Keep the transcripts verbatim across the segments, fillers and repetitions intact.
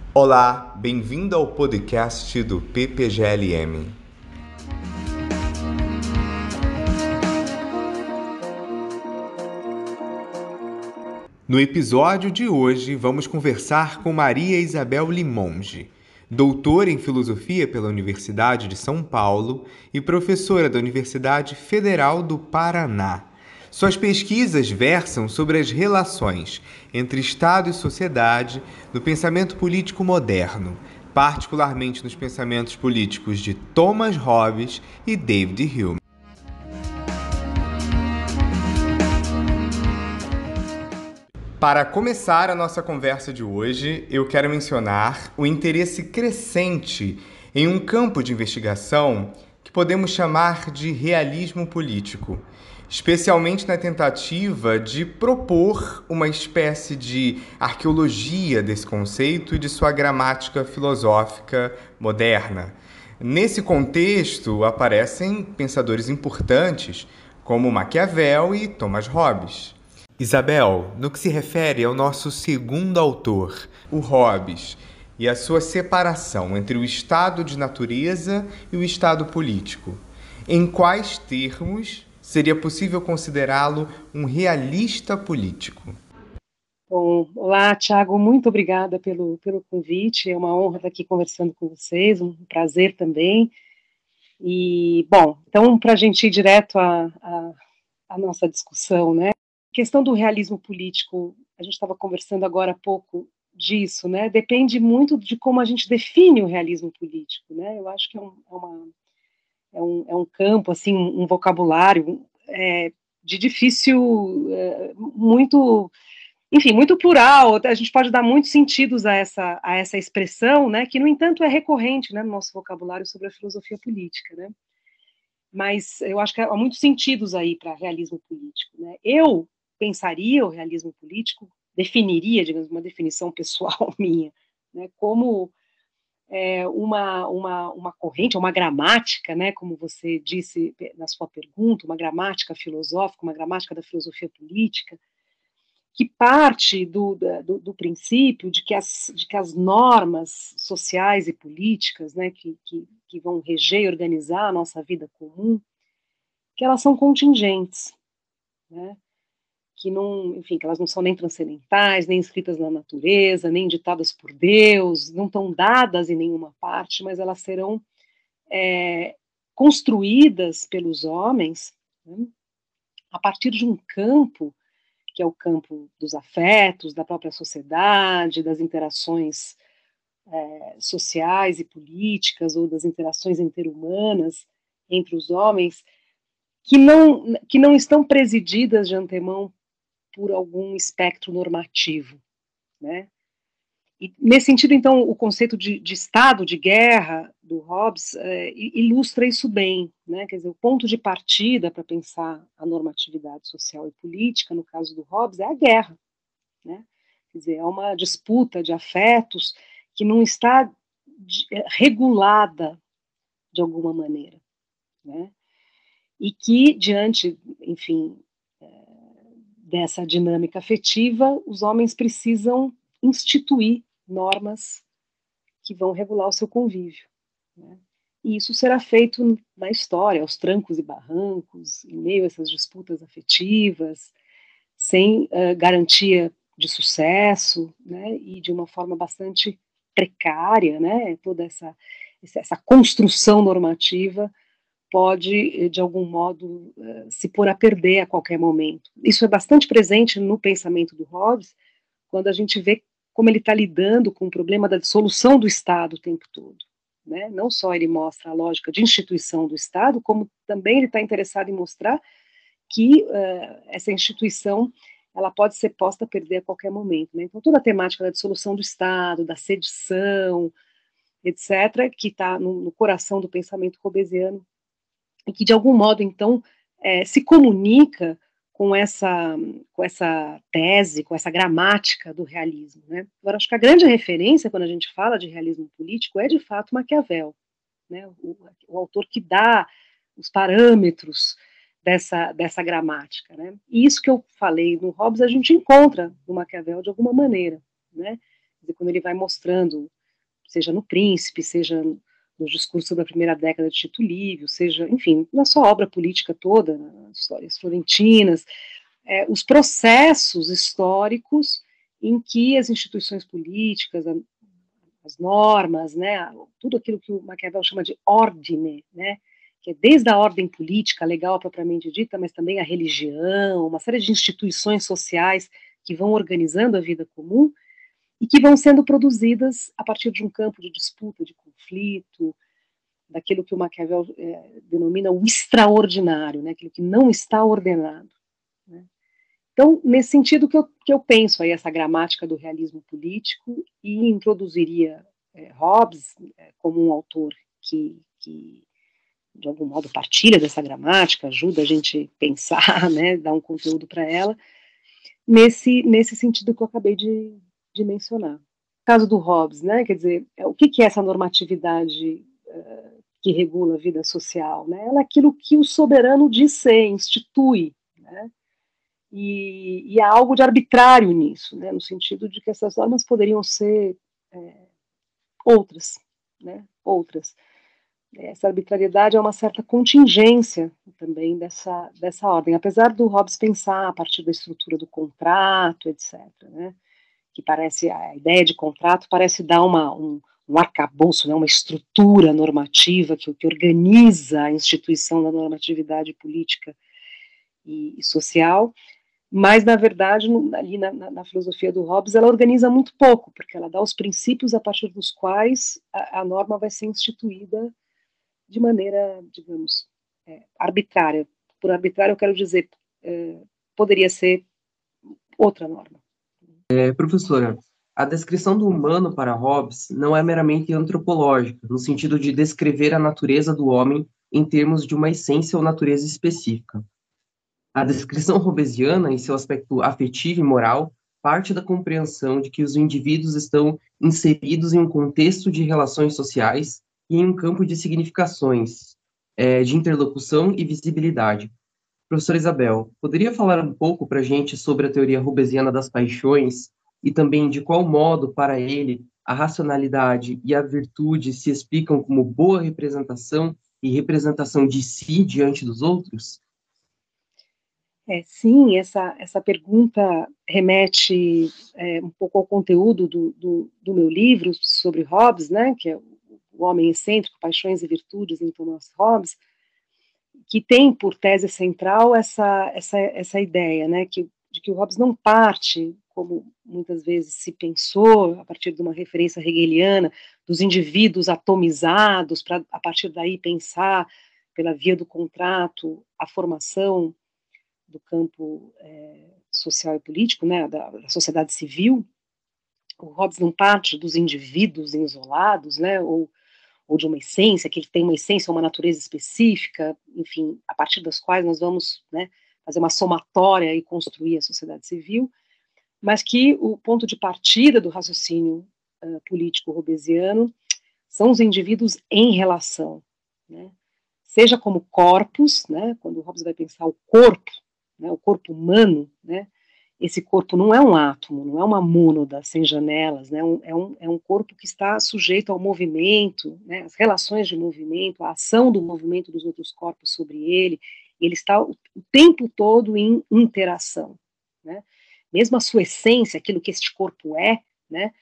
Olá, bem-vindo ao podcast do P P G L M. No episódio de hoje, vamos conversar com Maria Isabel Limonge, doutora em Filosofia pela Universidade de São Paulo e professora da Universidade Federal do Paraná. Suas pesquisas versam sobre as relações entre Estado e sociedade no pensamento político moderno, particularmente nos pensamentos políticos de Thomas Hobbes e David Hume. Para começar a nossa conversa de hoje, eu quero mencionar o interesse crescente em um campo de investigação que podemos chamar de realismo político, especialmente na tentativa de propor uma espécie de arqueologia desse conceito e de sua gramática filosófica moderna. Nesse contexto, aparecem pensadores importantes como Maquiavel e Thomas Hobbes. Isabel, no que se refere ao nosso segundo autor, o Hobbes, e a sua separação entre o estado de natureza e o estado político, em quais termos seria possível considerá-lo um realista político? Bom, olá, Thiago, muito obrigada pelo, pelo convite, é uma honra estar aqui conversando com vocês, um prazer também. E, bom, então, para a gente ir direto à, à, à nossa discussão, né? A questão do realismo político, a gente estava conversando agora há pouco disso, né? Depende muito de como a gente define o realismo político, né? Eu acho que é um, é uma, é um, é um campo, assim, um vocabulário é, de difícil, é, muito, enfim, muito plural. A gente pode dar muitos sentidos a essa, a essa expressão, né? Que, no entanto, é recorrente, né, no nosso vocabulário sobre a filosofia política, né? Mas eu acho que há muitos sentidos aí para realismo político, né? Eu pensaria o realismo político, definiria, digamos, uma definição pessoal minha, né, como é, uma, uma, uma corrente, uma gramática, né, como você disse na sua pergunta, uma gramática filosófica, uma gramática da filosofia política, que parte do, do, do princípio de que, as, de que as normas sociais e políticas, né, que, que, que vão reger e organizar a nossa vida comum, que elas são contingentes, né, que não, enfim, que elas não são nem transcendentais, nem escritas na natureza, nem ditadas por Deus, não estão dadas em nenhuma parte, mas elas serão é, construídas pelos homens, né, a partir de um campo que é o campo dos afetos, da própria sociedade, das interações é, sociais e políticas, ou das interações interhumanas entre os homens, que não, que não estão presididas de antemão por algum espectro normativo, né? E, nesse sentido, então, o conceito de, de estado de guerra do Hobbes é, ilustra isso bem, né? Quer dizer, o ponto de partida para pensar a normatividade social e política, no caso do Hobbes, é a guerra, né? Quer dizer, é uma disputa de afetos que não está de, regulada de alguma maneira, né? E que, diante, enfim, dessa dinâmica afetiva, os homens precisam instituir normas que vão regular o seu convívio, né? E isso será feito na história, aos trancos e barrancos, em meio a essas disputas afetivas, sem uh, garantia de sucesso, né, e de uma forma bastante precária, né, toda essa, essa construção normativa pode, de algum modo, uh, se pôr a perder a qualquer momento. Isso é bastante presente no pensamento do Hobbes, quando a gente vê como ele está lidando com o problema da dissolução do Estado o tempo todo, né? Não só ele mostra a lógica de instituição do Estado, como também ele está interessado em mostrar que uh, essa instituição ela pode ser posta a perder a qualquer momento, né? Então toda a temática da dissolução do Estado, da sedição, etcétera, que está no, no coração do pensamento hobbesiano e que de algum modo então é, se comunica com essa, com essa tese, com essa gramática do realismo, né? Agora, acho que a grande referência quando a gente fala de realismo político é de fato Maquiavel, né? O, o autor que dá os parâmetros dessa, dessa gramática, né? E isso que eu falei no Hobbes a gente encontra no Maquiavel de alguma maneira, né? Quando ele vai mostrando seja no Príncipe, seja no discurso da primeira década de Tito Livio, seja, enfim, na sua obra política toda, nas histórias florentinas, é, os processos históricos em que as instituições políticas, a, as normas, né, tudo aquilo que o Maquiavel chama de ordine, né, que é desde a ordem política, legal propriamente dita, mas também a religião, uma série de instituições sociais que vão organizando a vida comum e que vão sendo produzidas a partir de um campo de disputa, de conflito, daquilo que o Maquiavel é, denomina o extraordinário, né, aquilo que não está ordenado. Né. Então, nesse sentido que eu, que eu penso aí essa gramática do realismo político e introduziria é, Hobbes é, como um autor que, que de algum modo partilha dessa gramática, ajuda a gente pensar, né, dar um conteúdo para ela, nesse, nesse sentido que eu acabei de, de mencionar. No caso do Hobbes, né, quer dizer, o que, que é essa normatividade uh, que regula a vida social? Né? Ela é aquilo que o soberano diz ser, institui, né? E, e há algo de arbitrário nisso, né, no sentido de que essas normas poderiam ser é, outras, né, outras. Essa arbitrariedade é uma certa contingência também dessa, dessa ordem, apesar do Hobbes pensar a partir da estrutura do contrato, etcétera, né, que parece, a ideia de contrato parece dar uma, um, um arcabouço, né, uma estrutura normativa que, que organiza a instituição da normatividade política e, e social, mas, na verdade, no, ali na, na, na filosofia do Hobbes, ela organiza muito pouco, porque ela dá os princípios a partir dos quais a, a norma vai ser instituída de maneira, digamos, é, arbitrária. Por arbitrário, eu quero dizer, é, poderia ser outra norma. É, professora, a descrição do humano para Hobbes não é meramente antropológica, no sentido de descrever a natureza do homem em termos de uma essência ou natureza específica. A descrição hobbesiana, em seu aspecto afetivo e moral, parte da compreensão de que os indivíduos estão inseridos em um contexto de relações sociais e em um campo de significações, é, de interlocução e visibilidade. Professora Isabel, poderia falar um pouco para a gente sobre a teoria hobbesiana das paixões e também de qual modo, para ele, a racionalidade e a virtude se explicam como boa representação e representação de si diante dos outros? É, sim, essa, essa pergunta remete é, um pouco ao conteúdo do, do, do meu livro sobre Hobbes, né, que é O Homem Excêntrico, Paixões e Virtudes em Thomas Hobbes, que tem por tese central essa, essa, essa ideia, né, que, de que o Hobbes não parte, como muitas vezes se pensou, a partir de uma referência hegeliana, dos indivíduos atomizados, para a partir daí pensar, pela via do contrato, a formação do campo é, social e político, né, da, da sociedade civil. O Hobbes não parte dos indivíduos isolados, né, ou, ou de uma essência, que ele tem uma essência, uma natureza específica, enfim, a partir das quais nós vamos, né, fazer uma somatória e construir a sociedade civil, mas que o ponto de partida do raciocínio uh, político hobbesiano são os indivíduos em relação, né, seja como corpos, né, quando o Hobbes vai pensar o corpo, né, o corpo humano, né, esse corpo não é um átomo, não é uma mônada sem janelas, né, um, é, um, é um corpo que está sujeito ao movimento, né, às relações de movimento, à ação do movimento dos outros corpos sobre ele, ele está o, o tempo todo em interação, né, mesmo a sua essência, aquilo que este corpo é, né,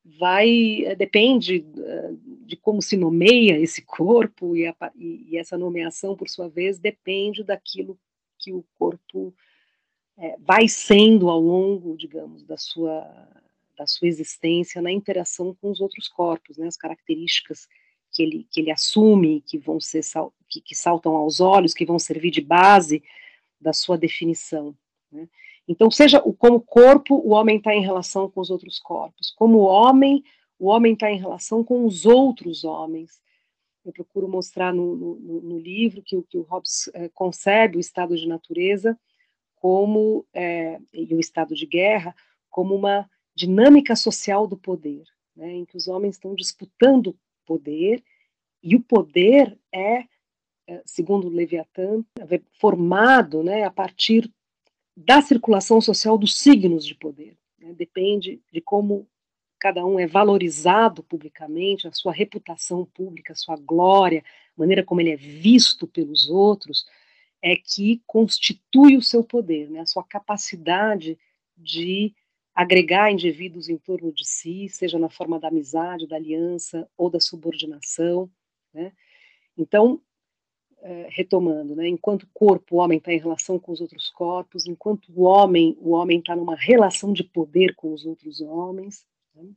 vai, depende uh, de como se nomeia esse corpo, e, a, e, e essa nomeação, por sua vez, depende daquilo que o corpo é, vai sendo ao longo, digamos, da sua, da sua existência na interação com os outros corpos, né, as características que ele, que ele assume, que vão ser, que, que saltam aos olhos, que vão servir de base da sua definição, né. Então, seja o, como corpo, o homem está em relação com os outros corpos, como homem, o homem está em relação com os outros homens. Eu procuro mostrar no, no, no livro que, que o Hobbes é, concebe o estado de natureza como, é, e o estado de guerra, como uma dinâmica social do poder, né, em que os homens estão disputando poder, e o poder é, é segundo Leviatã, formado, né, a partir da circulação social dos signos de poder, né, depende de como cada um é valorizado publicamente, a sua reputação pública, a sua glória, a maneira como ele é visto pelos outros, é que constitui o seu poder, né? A sua capacidade de agregar indivíduos em torno de si, seja na forma da amizade, da aliança ou da subordinação, né? Então, é, retomando, né, enquanto corpo, o homem está em relação com os outros corpos, enquanto o homem, o homem está numa relação de poder com os outros homens, né?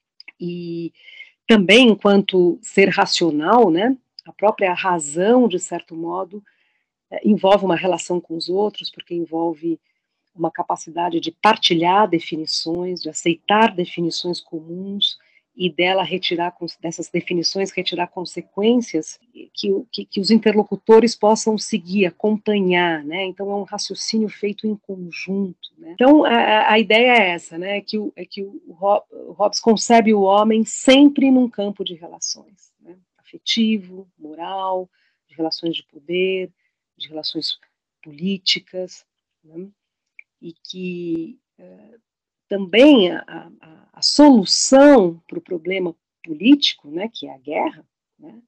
E também enquanto ser racional, né, a própria razão, de certo modo, é, envolve uma relação com os outros, porque envolve uma capacidade de partilhar definições, de aceitar definições comuns e dela retirar, dessas definições, retirar consequências que, que, que os interlocutores possam seguir, acompanhar, né? Então é um raciocínio feito em conjunto, né? Então a, a ideia é essa, né? Que o, é que o, o Hobbes concebe o homem sempre num campo de relações, né? Afetivo, moral, de relações de poder, de relações políticas, né? E que uh, também a, a, a solução para o problema político, né, que é a guerra, né,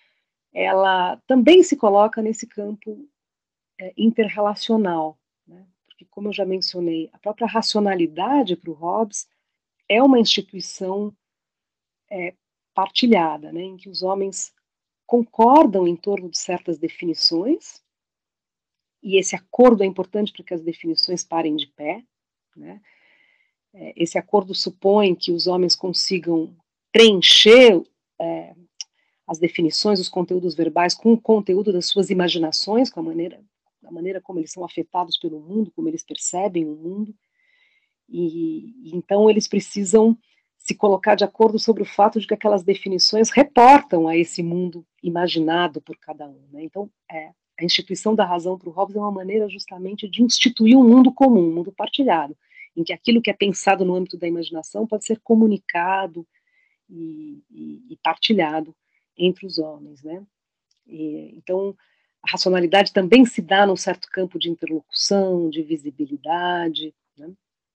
ela também se coloca nesse campo é, interrelacional, né, porque, como eu já mencionei, a própria racionalidade para o Hobbes é uma instituição é, partilhada, né, em que os homens concordam em torno de certas definições, e esse acordo é importante para que as definições parem de pé, né. Esse acordo supõe que os homens consigam preencher é, as definições, os conteúdos verbais com o conteúdo das suas imaginações, com a maneira, a maneira como eles são afetados pelo mundo, como eles percebem o mundo, e, e então eles precisam se colocar de acordo sobre o fato de que aquelas definições reportam a esse mundo imaginado por cada um, né? Então, é, a instituição da razão para o Hobbes é uma maneira justamente de instituir um mundo comum, um mundo partilhado, em que aquilo que é pensado no âmbito da imaginação pode ser comunicado e, e, e partilhado entre os homens, né? E, então, a racionalidade também se dá num certo campo de interlocução, de visibilidade, né?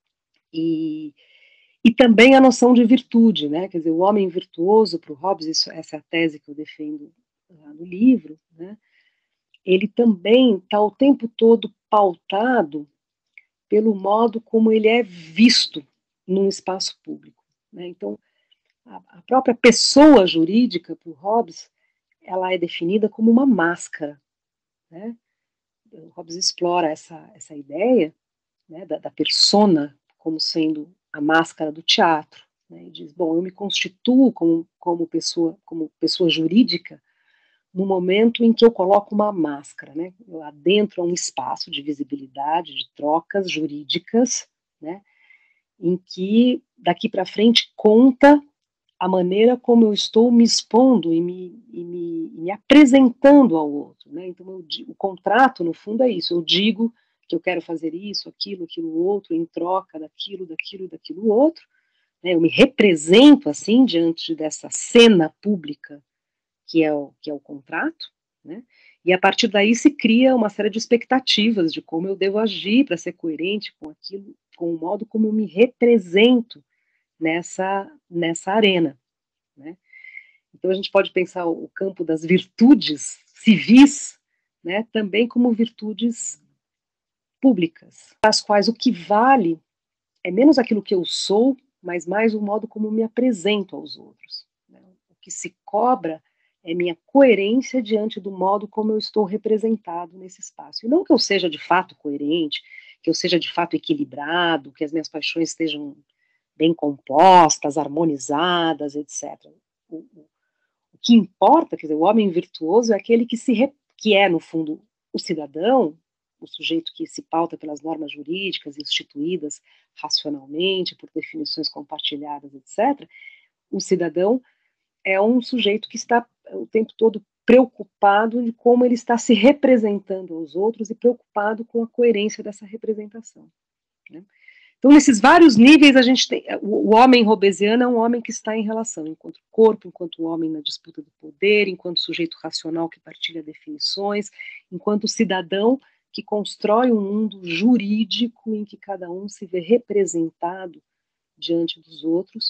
E, e também a noção de virtude, né? Quer dizer, o homem virtuoso para o Hobbes, isso, essa é a tese que eu defendo lá no livro, né? Ele também está o tempo todo pautado pelo modo como ele é visto num espaço público, né? Então, a, a própria pessoa jurídica, por Hobbes, ela é definida como uma máscara, né? O Hobbes explora essa, essa ideia, né, da, da persona como sendo a máscara do teatro, né? E diz, bom, eu me constituo como, como, pessoa, como pessoa jurídica no momento em que eu coloco uma máscara, né? Eu adentro a um espaço de visibilidade, de trocas jurídicas, né? Em que daqui para frente conta a maneira como eu estou me expondo e me, e me, e me apresentando ao outro, né? Então eu, o contrato no fundo é isso, eu digo que eu quero fazer isso, aquilo, aquilo outro, em troca daquilo, daquilo, daquilo outro, né? Eu me represento assim diante dessa cena pública que é o, que é o contrato, né? E a partir daí se cria uma série de expectativas de como eu devo agir para ser coerente com aquilo, com o modo como eu me represento nessa, nessa arena, né? Então a gente pode pensar o campo das virtudes civis, né, também como virtudes públicas, as quais o que vale é menos aquilo que eu sou, mas mais o modo como me apresento aos outros, né? O que se cobra é minha coerência diante do modo como eu estou representado nesse espaço. E não que eu seja de fato coerente, que eu seja de fato equilibrado, que as minhas paixões estejam bem compostas, harmonizadas, etcétera. O, o, o que importa, quer dizer, o homem virtuoso é aquele que, se re, que é, no fundo, o cidadão, o sujeito que se pauta pelas normas jurídicas instituídas racionalmente, por definições compartilhadas, etcétera. O cidadão é um sujeito que está o tempo todo preocupado de como ele está se representando aos outros e preocupado com a coerência dessa representação, né? Então, nesses vários níveis, a gente tem, o, o homem hobbesiano é um homem que está em relação, enquanto corpo, enquanto homem na disputa do poder, enquanto sujeito racional que partilha definições, enquanto cidadão que constrói um mundo jurídico em que cada um se vê representado diante dos outros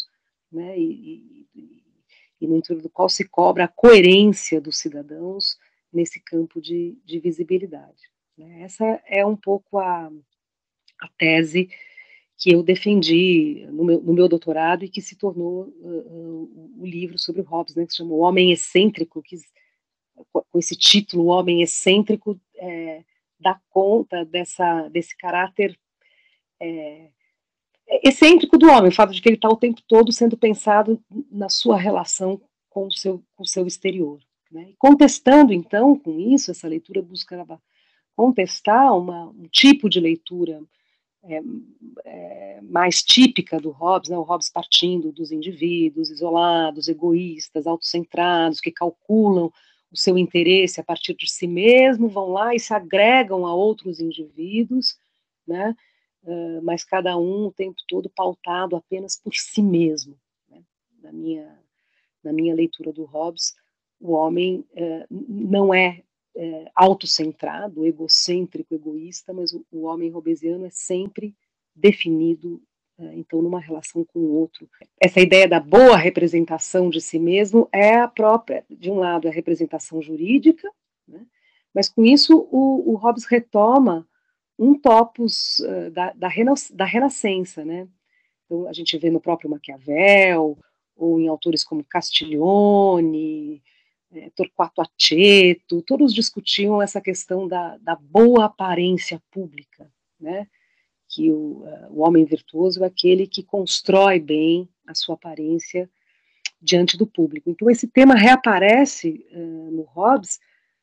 né, e, e, e no intuito do qual se cobra a coerência dos cidadãos nesse campo de, de visibilidade. Né. Essa é um pouco a, a tese que eu defendi no meu, no meu doutorado e que se tornou uh, uh, o livro sobre o Hobbes, né, que se chama O Homem Excêntrico, que, com esse título, O Homem Excêntrico, é, dá conta dessa, desse caráter é, excêntrico do homem, o fato de que ele está o tempo todo sendo pensado na sua relação com o seu, com o seu exterior. Né? Contestando, então, com isso, essa leitura buscava contestar uma, um tipo de leitura é, é, mais típica do Hobbes, né? O Hobbes partindo dos indivíduos isolados, egoístas, autocentrados, que calculam o seu interesse a partir de si mesmo, vão lá e se agregam a outros indivíduos, né? Uh, mas cada um o tempo todo pautado apenas por si mesmo. Né? Na minha, na minha leitura do Hobbes, o homem uh, não é uh, autocentrado, egocêntrico, egoísta, mas o, o homem hobbesiano é sempre definido, uh, então, numa relação com o outro. Essa ideia da boa representação de si mesmo é a própria, de um lado, a representação jurídica, né? Mas com isso o, o Hobbes retoma um topos uh, da, da, da Renascença, né? Então, a gente vê no próprio Maquiavel, ou em autores como Castiglione, é, Torquato Aceto, todos discutiam essa questão da, da boa aparência pública, né? Que o, uh, o homem virtuoso é aquele que constrói bem a sua aparência diante do público. Então, esse tema reaparece uh, no Hobbes,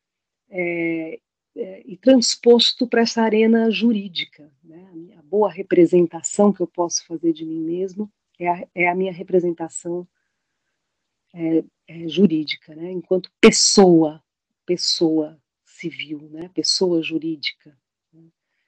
é, É, e transposto para essa arena jurídica. Né? A boa representação que eu posso fazer de mim mesmo é a, é a minha representação é, é, jurídica, né? Enquanto pessoa, pessoa civil, né? Pessoa jurídica. Né?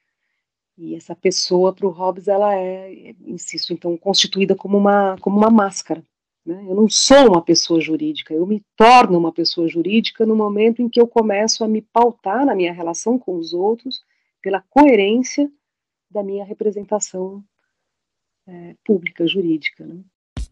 E essa pessoa, para o Hobbes, ela é, insisto, então, constituída como uma, como uma máscara. Né? Eu não sou uma pessoa jurídica, eu me torno uma pessoa jurídica no momento em que eu começo a me pautar na minha relação com os outros pela coerência da minha representação é, pública, jurídica. Né?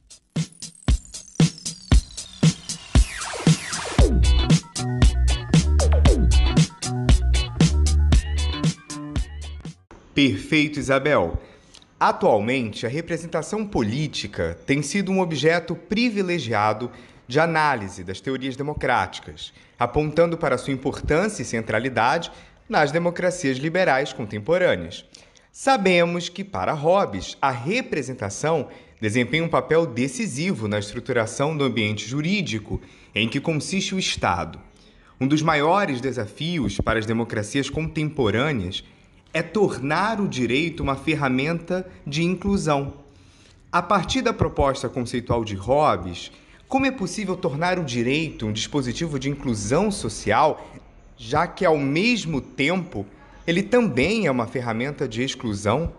Perfeito, Isabel. Atualmente, a representação política tem sido um objeto privilegiado de análise das teorias democráticas, apontando para sua importância e centralidade nas democracias liberais contemporâneas. Sabemos que, para Hobbes, a representação desempenha um papel decisivo na estruturação do ambiente jurídico em que consiste o Estado. Um dos maiores desafios para as democracias contemporâneas é tornar o direito uma ferramenta de inclusão. A partir da proposta conceitual de Hobbes, como é possível tornar o direito um dispositivo de inclusão social, já que, ao mesmo tempo, ele também é uma ferramenta de exclusão?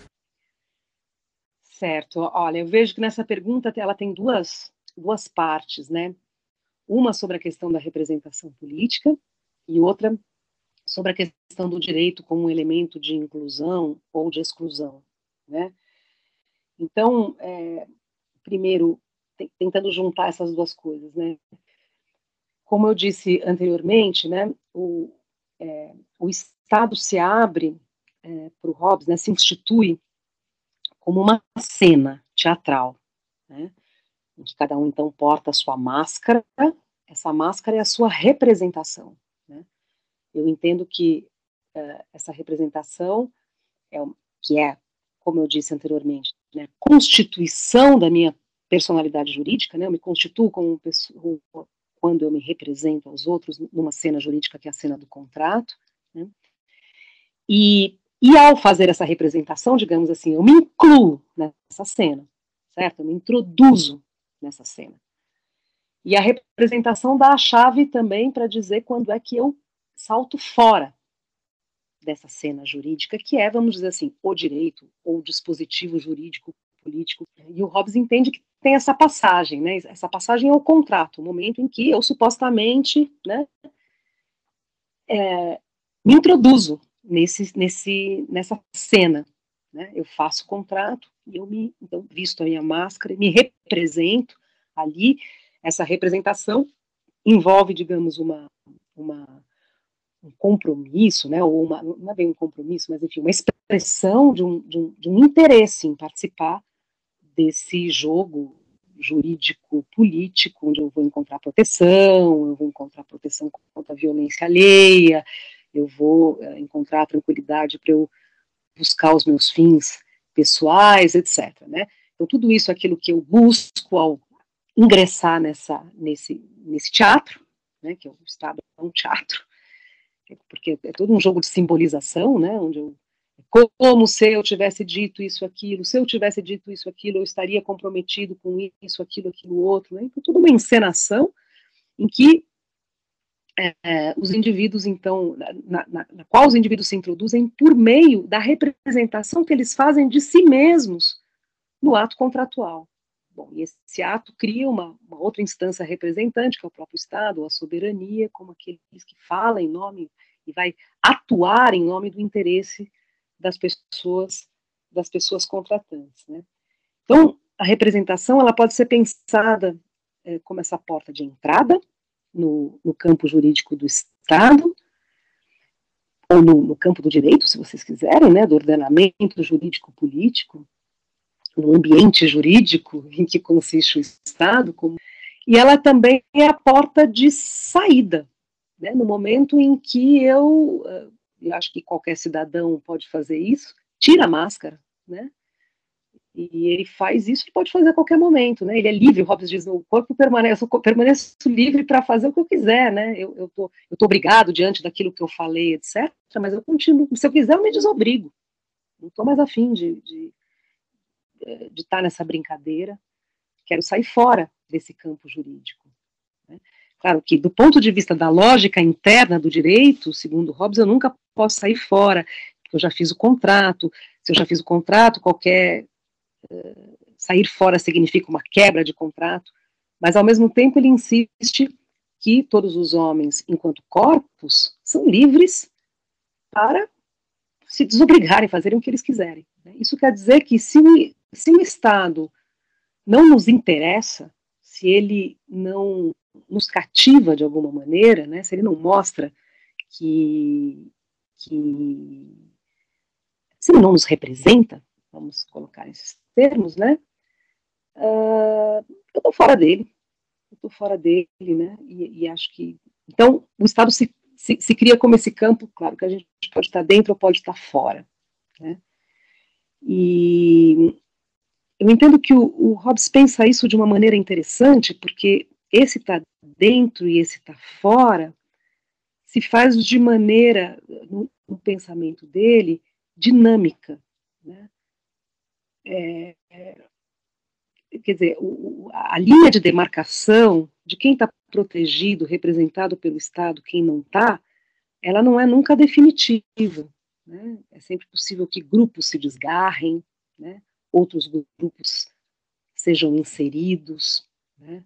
Certo. Olha, eu vejo que nessa pergunta ela tem duas, duas partes, né? Uma sobre a questão da representação política e outra sobre a questão do direito como um elemento de inclusão ou de exclusão, né? Então, é, primeiro, tentando juntar essas duas coisas, né? Como eu disse anteriormente, né, o, é, o Estado se abre é, para o Hobbes, né, se institui como uma cena teatral, né, em que cada um, então, porta a sua máscara, essa máscara é a sua representação, né? Eu entendo que uh, essa representação, é, que é, como eu disse anteriormente, né, constituição da minha personalidade jurídica, né, eu me constituo como pessoa quando eu me represento aos outros numa cena jurídica que é a cena do contrato, né, e, e ao fazer essa representação, digamos assim, eu me incluo nessa cena, certo? Eu me introduzo nessa cena. E a representação dá a chave também para dizer quando é que eu salto fora dessa cena jurídica, que é, vamos dizer assim, o direito, ou o dispositivo jurídico, político. E o Hobbes entende que tem essa passagem, né? Essa passagem é o contrato, o momento em que eu supostamente, né, é, me introduzo nesse, nesse, nessa cena. Né? Eu faço o contrato, E eu me, então, visto a minha máscara, me represento ali. Essa representação envolve, digamos, uma, uma, um compromisso, né, ou uma, não é bem um compromisso, mas enfim, uma expressão de um, de um, de um interesse em participar desse jogo jurídico-político, onde eu vou encontrar proteção, eu vou encontrar proteção contra a violência alheia, eu vou é, encontrar tranquilidade para eu buscar os meus fins pessoais, etcétera, né? Então, tudo isso é aquilo que eu busco ao ingressar nessa, nesse, nesse teatro, né, que é o Estado é um teatro, porque é todo um jogo de simbolização, né, onde eu, como se eu tivesse dito isso, aquilo, se eu tivesse dito isso, aquilo, eu estaria comprometido com isso, aquilo, aquilo, outro, né, então tudo uma encenação em que é, os indivíduos, então, na, na, na qual os indivíduos se introduzem por meio da representação que eles fazem de si mesmos no ato contratual. Bom, e esse ato cria uma, uma outra instância representante, que é o próprio Estado, a soberania, como aqueles que falam em nome e vai atuar em nome do interesse das pessoas, das pessoas contratantes, né? Então, a representação, ela pode ser pensada é, como essa porta de entrada no, no campo jurídico do Estado, ou no, no campo do direito, se vocês quiserem, né, do ordenamento jurídico-político, no ambiente jurídico em que consiste o Estado, como, e ela também é a porta de saída, né, no momento em que eu, eu acho que qualquer cidadão pode fazer isso, tira a máscara, né, e ele faz isso, ele pode fazer a qualquer momento, né, ele é livre, o Hobbes diz, o corpo permanece, eu permaneço livre para fazer o que eu quiser, né, eu, eu, tô, eu tô obrigado diante daquilo que eu falei, etcétera, mas eu continuo, se eu quiser eu me desobrigo, não estou mais afim de, de de estar nessa brincadeira, quero sair fora desse campo jurídico, né? Claro que, do ponto de vista da lógica interna do direito, segundo Hobbes, eu nunca posso sair fora, porque eu já fiz o contrato, se eu já fiz o contrato, qualquer uh, sair fora significa uma quebra de contrato, mas, ao mesmo tempo, ele insiste que todos os homens, enquanto corpos, são livres para se desobrigarem, fazerem o que eles quiserem. Isso quer dizer que se o, se o Estado não nos interessa, se ele não nos cativa de alguma maneira, né, se ele não mostra que, que se ele não nos representa, vamos colocar esses termos, né, uh, eu estou fora dele, eu estou fora dele, né, e, e acho que, então, o Estado se Se, se cria como esse campo, claro que a gente pode estar dentro ou pode estar fora, né? E eu entendo que o, o Hobbes pensa isso de uma maneira interessante, porque esse está dentro e esse está fora se faz de maneira, no, no pensamento dele, dinâmica, né? É, é, quer dizer, o, a linha de demarcação de quem está protegido, representado pelo Estado, quem não está, ela não é nunca definitiva, né? É sempre possível que grupos se desgarrem, né? Outros grupos sejam inseridos, né?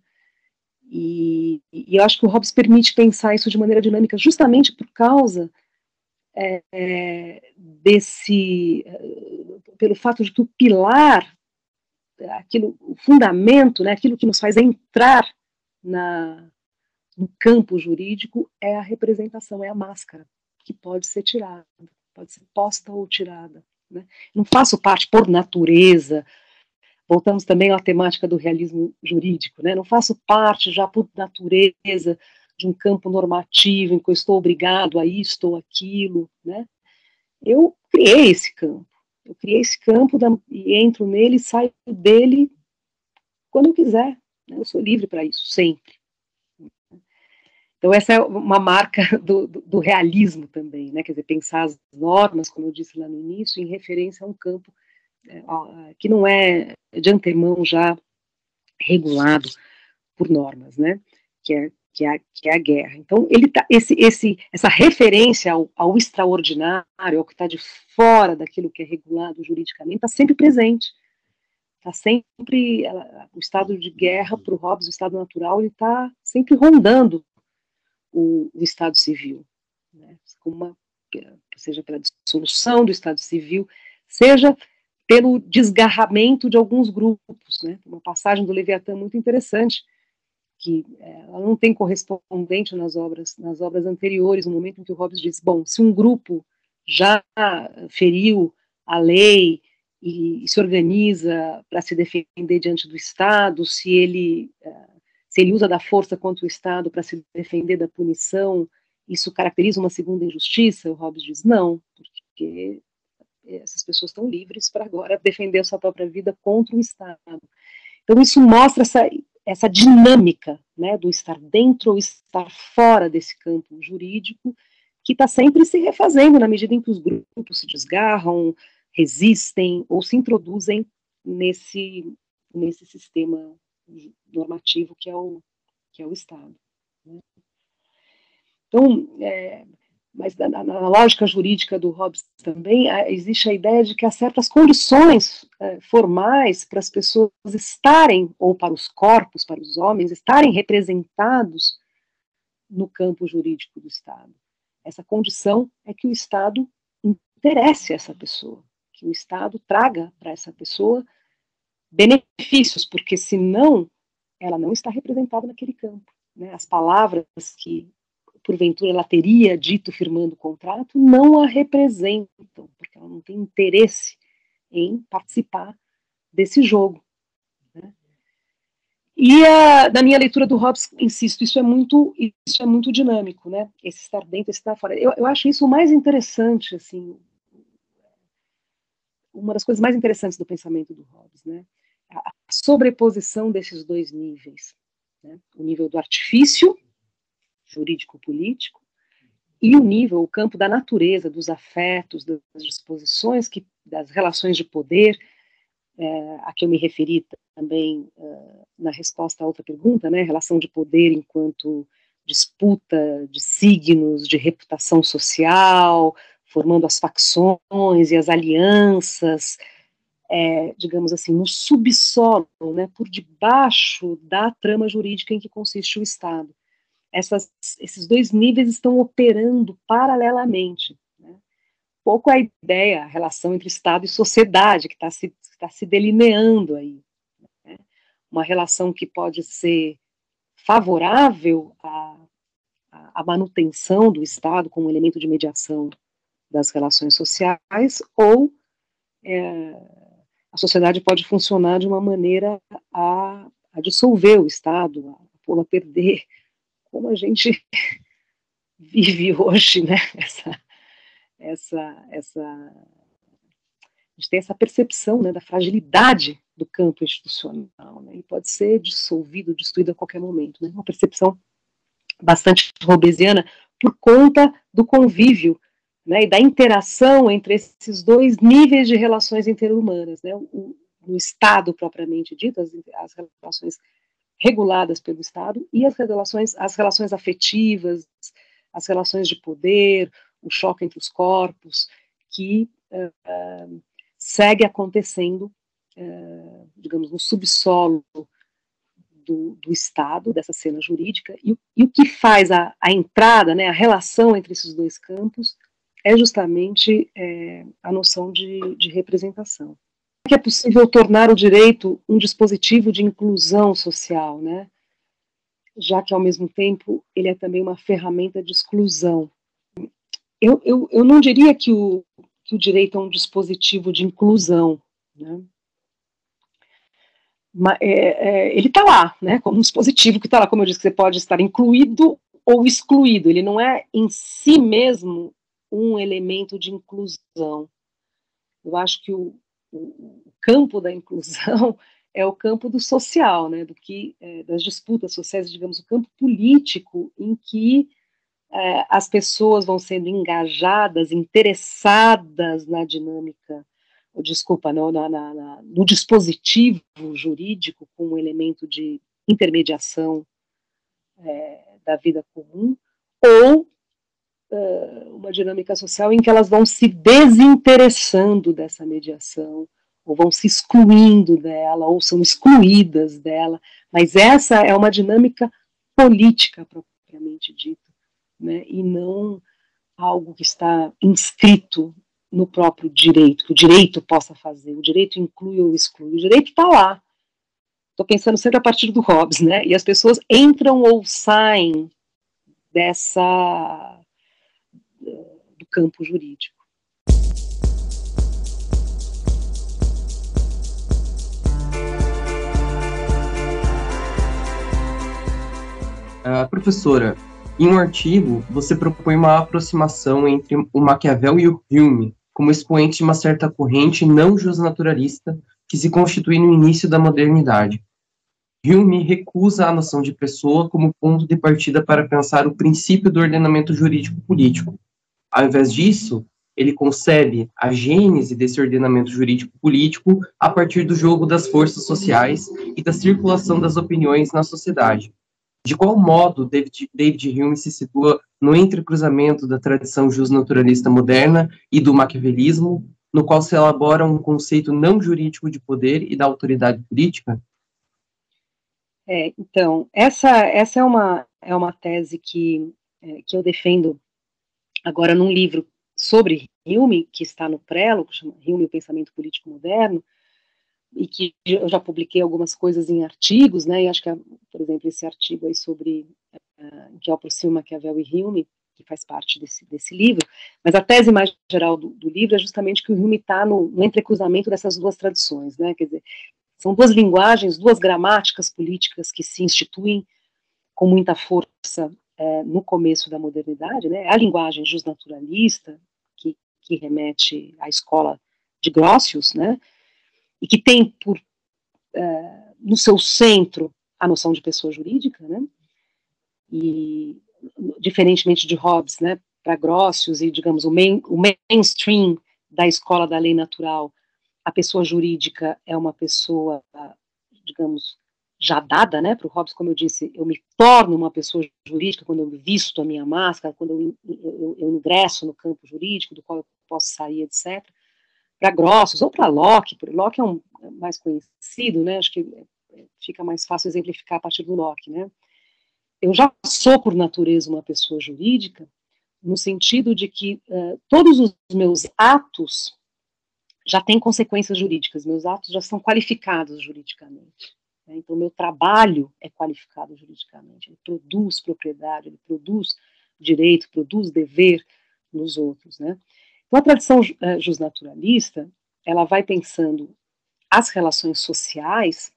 E, e eu acho que o Hobbes permite pensar isso de maneira dinâmica justamente por causa é, é, desse, pelo fato de que o pilar, aquilo, o fundamento, né, aquilo que nos faz entrar na, no campo jurídico é a representação, é a máscara, que pode ser tirada, pode ser posta ou tirada, né? Não faço parte por natureza, voltamos também à temática do realismo jurídico, né? Não faço parte já por natureza de um campo normativo em que eu estou obrigado a isto ou aquilo, né? Eu criei esse campo, eu criei esse campo da, e entro nele e saio dele quando eu quiser, né? Eu sou livre para isso, sempre. Então, essa é uma marca do, do, do realismo também, né? Quer dizer, pensar as normas, como eu disse lá no início, em referência a um campo é, que não é de antemão já regulado por normas, né? Que é, que é, que é a guerra. Então, ele tá, esse, esse, essa referência ao, ao extraordinário, ao que está de fora daquilo que é regulado juridicamente, está sempre presente. Está sempre, ela, o estado de guerra, para o Hobbes, o estado natural, ele está sempre rondando O, o Estado Civil, né, como uma, seja pela dissolução do Estado Civil, seja pelo desgarramento de alguns grupos, né? Uma passagem do Leviatã muito interessante, que é, ela não tem correspondente nas obras, nas obras anteriores, no momento em que o Hobbes diz, bom, se um grupo já feriu a lei e, e se organiza para se defender diante do Estado, se ele, se ele usa da força contra o Estado para se defender da punição, isso caracteriza uma segunda injustiça? O Hobbes diz, não, porque essas pessoas estão livres para agora defender a sua própria vida contra o Estado. Então isso mostra essa, essa dinâmica, né, do estar dentro ou estar fora desse campo jurídico, que está sempre se refazendo na medida em que os grupos se desgarram, resistem ou se introduzem nesse, nesse sistema normativo que é o, que é o Estado. Né? Então, é, mas na, na lógica jurídica do Hobbes também existe a ideia de que há certas condições é, formais para as pessoas estarem, ou para os corpos, para os homens, estarem representados no campo jurídico do Estado. Essa condição é que o Estado interesse essa pessoa, que o Estado traga para essa pessoa benefícios, porque senão ela não está representada naquele campo. Né? As palavras que porventura ela teria dito firmando o contrato, não a representam, porque ela não tem interesse em participar desse jogo. Né? E a, na minha leitura do Hobbes, insisto, isso é muito, isso é muito dinâmico, né? Esse estar dentro, esse estar fora. Eu, eu acho isso o mais interessante, assim, uma das coisas mais interessantes do pensamento do Hobbes, né? A sobreposição desses dois níveis, né? O nível do artifício jurídico-político, e o nível, o campo da natureza, dos afetos, das disposições, que, das relações de poder, é, a que eu me referi também é, na resposta à outra pergunta, né, relação de poder enquanto disputa de signos, de reputação social, formando as facções e as alianças, é, digamos assim, no subsolo, né, por debaixo da trama jurídica em que consiste o Estado. Essas, esses dois níveis estão operando paralelamente. Né? Pouco a ideia, a relação entre Estado e sociedade, que está se, tá se delineando aí. Né? Uma relação que pode ser favorável à, à manutenção do Estado como elemento de mediação das relações sociais, ou é, a sociedade pode funcionar de uma maneira a, a dissolver o Estado, a pô-lo a perder, como a gente vive hoje, né? Essa, essa, essa, a gente tem essa percepção, né, da fragilidade do campo institucional, né? Ele pode ser dissolvido, destruído a qualquer momento, né? Uma percepção bastante hobbesiana por conta do convívio, né, e da interação entre esses dois níveis de relações interhumanas, né? O, o Estado propriamente dito, as, as relações reguladas pelo Estado, e as relações, as relações afetivas, as relações de poder, o choque entre os corpos, que uh, uh, segue acontecendo, uh, digamos, no subsolo do, do Estado, dessa cena jurídica, e, e o que faz a, a entrada, né, a relação entre esses dois campos, é justamente é, a noção de, de representação. Que é possível tornar o direito um dispositivo de inclusão social, né? Já que, ao mesmo tempo, ele é também uma ferramenta de exclusão. Eu, eu, eu não diria que o, que o direito é um dispositivo de inclusão, né? Mas, é, é, ele está lá, né? Como um dispositivo que está lá, como eu disse, que você pode estar incluído ou excluído. Ele não é, em si mesmo, um elemento de inclusão. Eu acho que o o campo da inclusão é o campo do social, né, do que, é, das disputas sociais, digamos, o campo político em que é, as pessoas vão sendo engajadas, interessadas na dinâmica, ou, desculpa, no, na, na, na, no dispositivo jurídico como um elemento de intermediação é, da vida comum, ou uma dinâmica social em que elas vão se desinteressando dessa mediação, ou vão se excluindo dela, ou são excluídas dela, mas essa é uma dinâmica política, propriamente dita, né, e não algo que está inscrito no próprio direito, que o direito possa fazer, o direito inclui ou exclui, o direito está lá. Estou pensando sempre a partir do Hobbes, né? E as pessoas entram ou saem dessa do campo jurídico. Uh, professora, em um artigo, você propõe uma aproximação entre o Maquiavel e o Hume, como expoente de uma certa corrente não justnaturalista que se constitui no início da modernidade. Hume recusa a noção de pessoa como ponto de partida para pensar o princípio do ordenamento jurídico político. Ao invés disso, ele concebe a gênese desse ordenamento jurídico político a partir do jogo das forças sociais e da circulação das opiniões na sociedade. De qual modo David, David Hume se situa no entrecruzamento da tradição justnaturalista moderna e do maquiavelismo, no qual se elabora um conceito não jurídico de poder e da autoridade política? É, então, essa, essa é, uma, é uma tese que, é, que eu defendo agora num livro sobre Hume, que está no Prelo, que chama Hume, o Pensamento Político Moderno, e que eu já publiquei algumas coisas em artigos, né, e acho que, por exemplo, esse artigo aí sobre, uh, que aproxima Maquiavel e Hume, que faz parte desse, desse livro, mas a tese mais geral do, do livro é justamente que o Hume está no, no entrecruzamento dessas duas tradições, né, quer dizer, são duas linguagens, duas gramáticas políticas que se instituem com muita força é, no começo da modernidade, né, a linguagem justnaturalista, que, que remete à escola de Grotius, né, e que tem por, é, no seu centro a noção de pessoa jurídica, né, e diferentemente de Hobbes, né, para Grotius e, digamos, o, main, o mainstream da escola da lei natural, a pessoa jurídica é uma pessoa, digamos, já dada, né, para o Hobbes, como eu disse, eu me torno uma pessoa jurídica quando eu visto a minha máscara, quando eu, eu, eu ingresso no campo jurídico, do qual eu posso sair, etcétera. Para Grotius, ou para Locke, Locke é um mais conhecido, né, acho que fica mais fácil exemplificar a partir do Locke, né. Eu já sou, por natureza, uma pessoa jurídica, no sentido de que uh, todos os meus atos já têm consequências jurídicas, meus atos já são qualificados juridicamente. Né? Então, meu trabalho é qualificado juridicamente, ele produz propriedade, ele produz direito, produz dever nos outros. Né? Então, a tradição uh, justnaturalista, ela vai pensando as relações sociais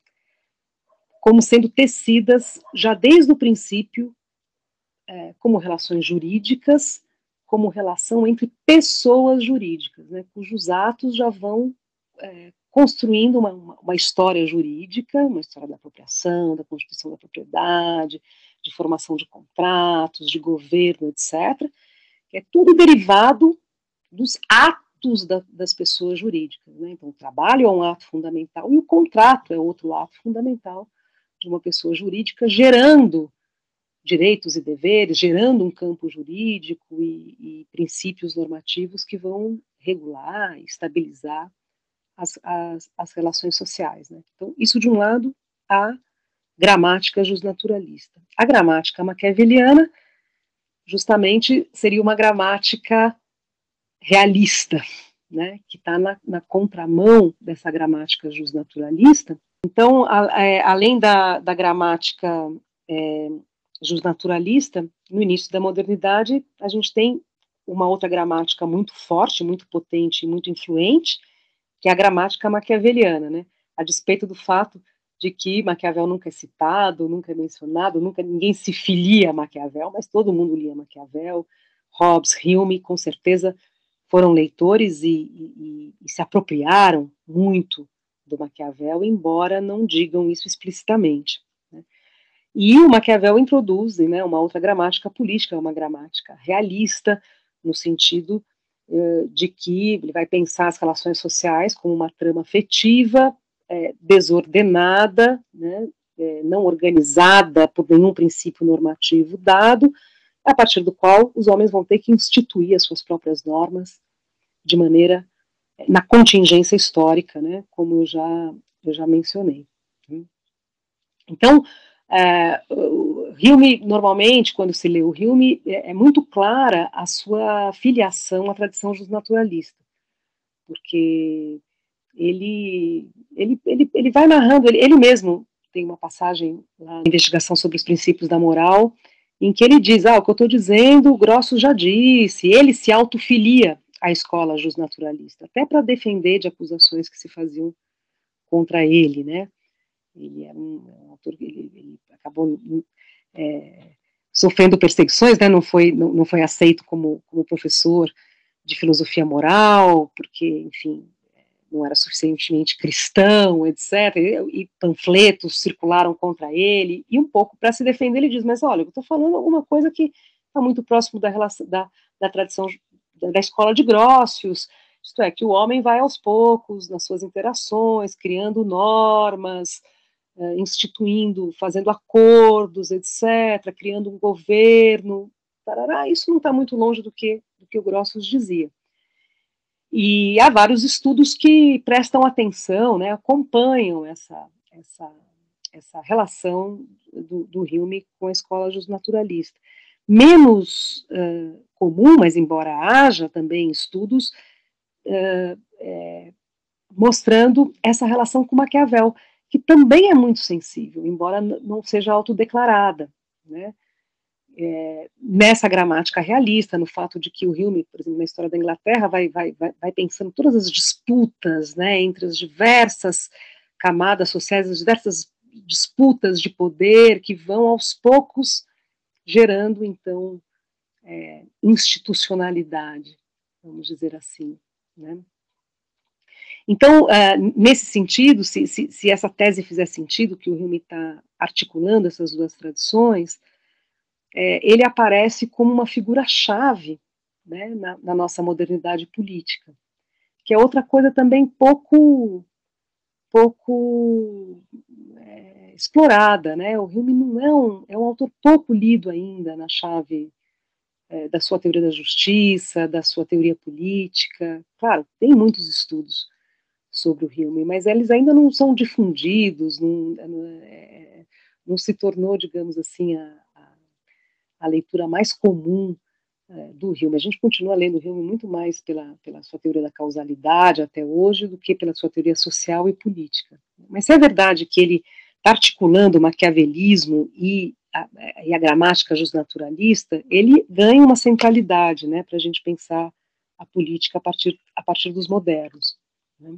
como sendo tecidas, já desde o princípio, é, como relações jurídicas, como relação entre pessoas jurídicas, né, cujos atos já vão é, construindo uma, uma história jurídica, uma história da apropriação, da constituição da propriedade, de formação de contratos, de governo, etcétera, que é tudo derivado dos atos da, das pessoas jurídicas. Né? Então, o trabalho é um ato fundamental e o contrato é outro ato fundamental de uma pessoa jurídica, gerando direitos e deveres, gerando um campo jurídico e, e princípios normativos que vão regular e estabilizar as, as, as relações sociais. Né? Então, isso de um lado, a gramática justnaturalista. A gramática maquiaveliana, justamente, seria uma gramática realista, né? Que está na, na contramão dessa gramática justnaturalista. Então, a, é, além da, da gramática é, justnaturalista, no início da modernidade, a gente tem uma outra gramática muito forte, muito potente, muito influente, que é a gramática maquiaveliana, né? A despeito do fato de que Maquiavel nunca é citado, nunca é mencionado, nunca ninguém se filia a Maquiavel, mas todo mundo lia Maquiavel, Hobbes, Hume, com certeza foram leitores e, e, e se apropriaram muito do Maquiavel, embora não digam isso explicitamente. Né? E o Maquiavel introduz, né, uma outra gramática política, uma gramática realista, no sentido uh, de que ele vai pensar as relações sociais como uma trama afetiva, é, desordenada, né, é, não organizada por nenhum princípio normativo dado, a partir do qual os homens vão ter que instituir as suas próprias normas de maneira na contingência histórica, né, como eu já, eu já mencionei. Então, é, o Hume, normalmente, quando se lê o Hume, é, é muito clara a sua filiação à tradição justnaturalista. porque ele, ele, ele, ele vai narrando, ele, ele mesmo tem uma passagem lá na Investigação sobre os Princípios da Moral, em que ele diz, ah, o que eu estou dizendo, o Grosso já disse, ele se autofilia à escola justnaturalista, até para defender de acusações que se faziam contra ele, né? Ele era um, um autor, ele, ele acabou é, sofrendo perseguições, né? Não foi, não, não foi aceito como, como professor de filosofia moral, porque, enfim, não era suficientemente cristão, etcétera, e, e panfletos circularam contra ele, e um pouco para se defender ele diz, mas olha, eu estou falando alguma coisa que está muito próximo da, relação, da, da tradição da, da escola de Grócius, isto é, que o homem vai aos poucos, nas suas interações, criando normas, uh, instituindo, fazendo acordos, etcétera, criando um governo, tarará, isso não está muito longe do que, do que o Grócius dizia. E há vários estudos que prestam atenção, né, acompanham essa, essa, essa relação do, do Hume com a escola justnaturalista. Menos uh, comum, mas embora haja também estudos uh, é, mostrando essa relação com Maquiavel, que também é muito sensível, embora não seja autodeclarada, né? É, nessa gramática realista, no fato de que o Hume, por exemplo, na história da Inglaterra, vai, vai, vai, vai pensando todas as disputas, né, entre as diversas camadas sociais, as diversas disputas de poder que vão aos poucos gerando, então, é, institucionalidade, vamos dizer assim, né. Então, uh, nesse sentido, se, se, se essa tese fizer sentido, que o Hume está articulando essas duas tradições, É, ele aparece como uma figura-chave, né, na, na nossa modernidade política, que é outra coisa também pouco, pouco é, explorada, né? O Hume não é um, é um autor pouco lido ainda na chave é, da sua teoria da justiça, da sua teoria política. Claro, tem muitos estudos sobre o Hume, mas eles ainda não são difundidos, não, não, é, não se tornou, digamos assim, a a leitura mais comum é, do Hume. A gente continua lendo o Hume muito mais pela, pela sua teoria da causalidade até hoje do que pela sua teoria social e política. Mas se é verdade que ele está articulando o maquiavelismo e a, e a gramática justnaturalista, ele ganha uma centralidade, né, para a gente pensar a política a partir, a partir dos modernos, né?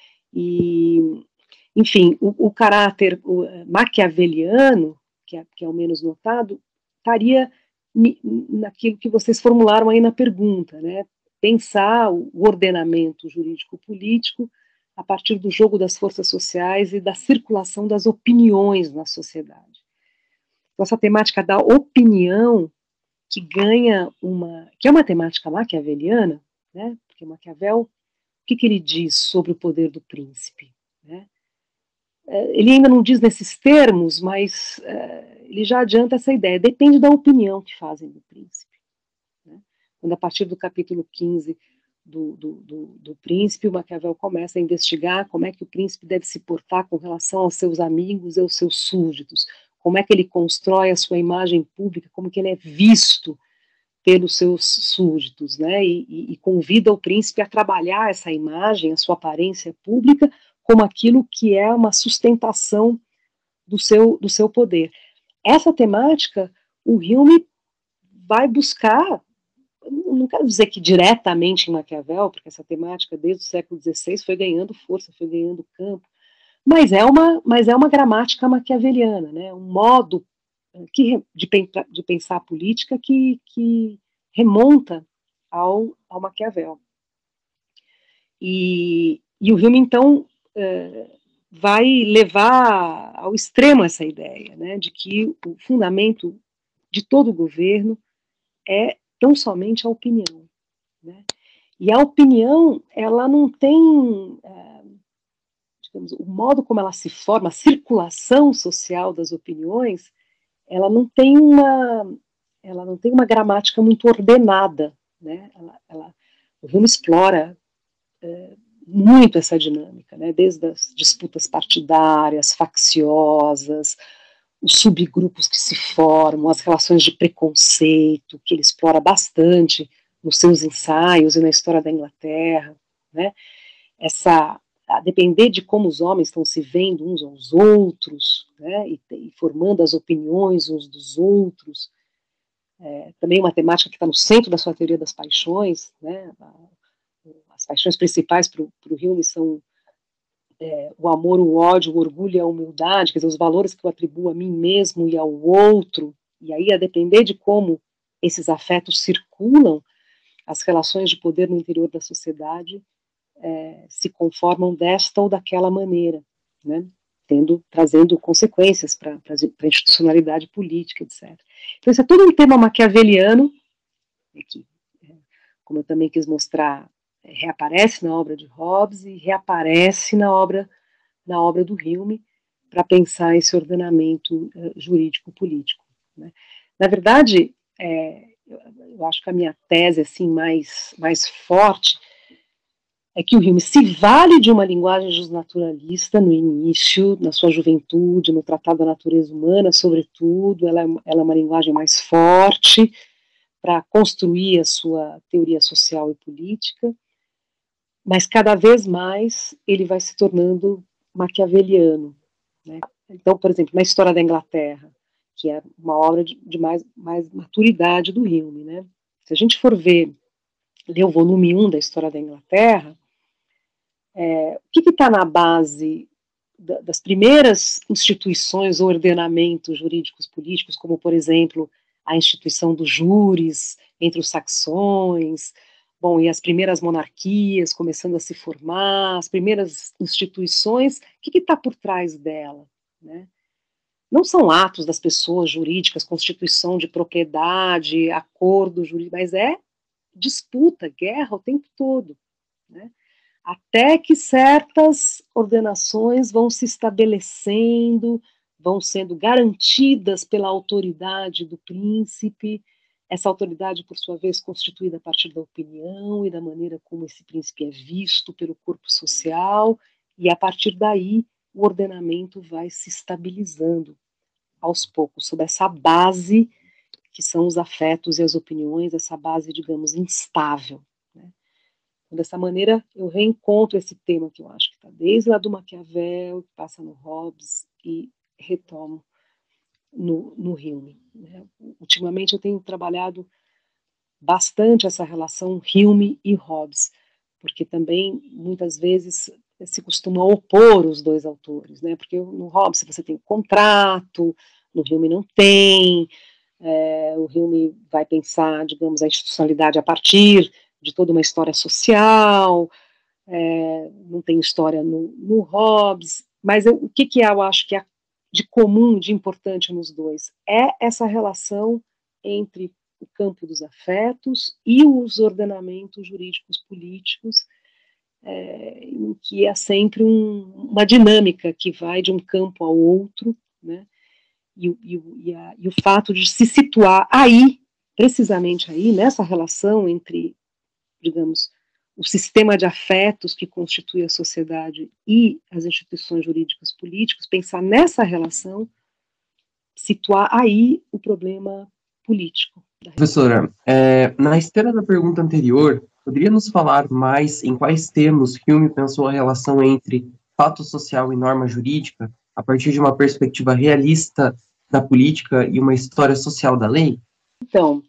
E, enfim, o, o caráter o, maquiaveliano, que é, que é o menos notado, estaria naquilo que vocês formularam aí na pergunta, né? Pensar o ordenamento jurídico-político a partir do jogo das forças sociais e da circulação das opiniões na sociedade. Então, essa temática da opinião, que ganha uma... que é uma temática maquiaveliana, né? Porque Maquiavel, o que, que ele diz sobre o poder do príncipe, né? Ele ainda não diz nesses termos, mas uh, ele já adianta essa ideia. Depende da opinião que fazem do príncipe, né? Quando a partir do capítulo quinze do, do, do, do príncipe, o Maquiavel começa a investigar como é que o príncipe deve se portar com relação aos seus amigos e aos seus súditos, como é que ele constrói a sua imagem pública, como que ele é visto pelos seus súditos, né? E, e, e convida o príncipe a trabalhar essa imagem, a sua aparência pública, como aquilo que é uma sustentação do seu, do seu poder. Essa temática, o Hume vai buscar, não quero dizer que diretamente em Maquiavel, porque essa temática desde o século dezesseis foi ganhando força, foi ganhando campo, mas é uma, mas é uma gramática maquiaveliana, né? Um modo que, de, de pensar a política que, que remonta ao, ao Maquiavel. E, e o Hume, então, Uh, vai levar ao extremo essa ideia, né, de que o fundamento de todo governo é tão somente a opinião, né? E a opinião, ela não tem, uh, digamos, o modo como ela se forma, a circulação social das opiniões, ela não tem uma, ela não tem uma gramática muito ordenada, né? Ela, ela, o Hume explora uh, muito essa dinâmica, né? Desde as disputas partidárias, facciosas, os subgrupos que se formam, as relações de preconceito, que ele explora bastante nos seus ensaios e na história da Inglaterra, né? Essa, a depender de como os homens estão se vendo uns aos outros, né? E, e formando as opiniões uns dos outros. É, também uma temática que está no centro da sua teoria das paixões, né? As paixões principais para o Hume são é, o amor, o ódio, o orgulho e a humildade, quer dizer, os valores que eu atribuo a mim mesmo e ao outro, e aí a depender de como esses afetos circulam, as relações de poder no interior da sociedade é, se conformam desta ou daquela maneira, né? Tendo, trazendo consequências para a institucionalidade política, etcétera. Então, isso é todo um tema maquiaveliano, que, como eu também quis mostrar, reaparece na obra de Hobbes e reaparece na obra, na obra do Hume, para pensar esse ordenamento uh, jurídico-político, né? Na verdade, é, eu, eu acho que a minha tese assim, mais, mais forte é que o Hume se vale de uma linguagem justnaturalista no início, na sua juventude, no Tratado da Natureza Humana, sobretudo, ela é, ela é uma linguagem mais forte para construir a sua teoria social e política, mas cada vez mais ele vai se tornando maquiaveliano, né? Então, por exemplo, na História da Inglaterra, que é uma obra de, de mais, mais maturidade do Hume, né? Se a gente for ver, ler o volume um da História da Inglaterra, É, o que está na base da, das primeiras instituições ou ordenamentos jurídicos políticos, como, por exemplo, a instituição dos júris entre os saxões, bom, e as primeiras monarquias começando a se formar, as primeiras instituições, o que está por trás dela, né? Não são atos das pessoas jurídicas, constituição de propriedade, acordo jurídico, mas é disputa, guerra o tempo todo, né? Até que certas ordenações vão se estabelecendo, vão sendo garantidas pela autoridade do príncipe, essa autoridade, por sua vez, constituída a partir da opinião e da maneira como esse príncipe é visto pelo corpo social, e a partir daí o ordenamento vai se estabilizando aos poucos, sob essa base que são os afetos e as opiniões, essa base, digamos, instável. Dessa maneira, eu reencontro esse tema que eu acho que está desde lá do Maquiavel, que passa no Hobbes e retomo no, no Hume, né? Ultimamente eu tenho trabalhado bastante essa relação Hume e Hobbes, porque também, muitas vezes, se costuma opor os dois autores, né? Porque no Hobbes você tem o contrato, no Hume não tem, é, o Hume vai pensar, digamos, a institucionalidade a partir de toda uma história social, é, não tem história no, no Hobbes, mas eu, o que, que eu acho que é de comum, de importante nos dois, é essa relação entre o campo dos afetos e os ordenamentos jurídicos políticos, é, em que é sempre um, uma dinâmica que vai de um campo ao outro, né? E, e, e, a, e o fato de se situar aí, precisamente aí, nessa relação entre, digamos, o sistema de afetos que constitui a sociedade e as instituições jurídicas políticas, pensar nessa relação, situar aí o problema político. Professora, é, na esteira da pergunta anterior, poderia nos falar mais em quais termos Hume pensou a relação entre fato social e norma jurídica, a partir de uma perspectiva realista da política e uma história social da lei? Então,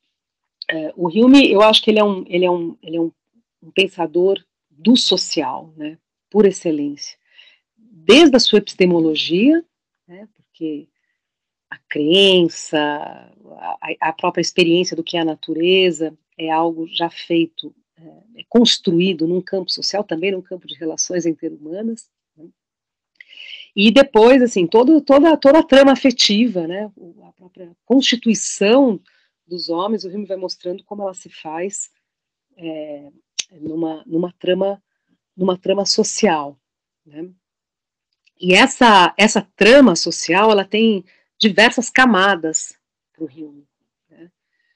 é, o Hume, eu acho que ele é um, ele é um, ele é um, um pensador do social, né, por excelência. Desde a sua epistemologia, né, porque a crença, a, a própria experiência do que é a natureza é algo já feito, é, é construído num campo social, também num campo de relações interhumanas, né? E depois, assim, todo, toda, toda a trama afetiva, né, a própria constituição dos homens, o Hume vai mostrando como ela se faz é, numa, numa, trama, numa trama social, né? E essa, essa trama social, ela tem diversas camadas para o Hume, né?